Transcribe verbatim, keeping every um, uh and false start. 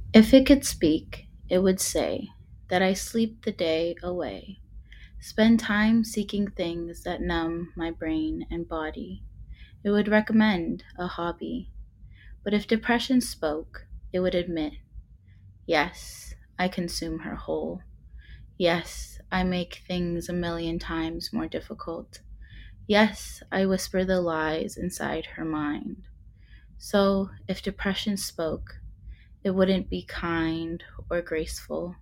If it could speak, it would say that I sleep the day away, spend time seeking things that numb my brain and body. It would recommend a hobby. But if depression spoke, it would admit, yes, I consume her whole. Yes, I make things a million times more difficult. Yes, I whisper the lies inside her mind. So, if depression spoke, it wouldn't be kind or graceful.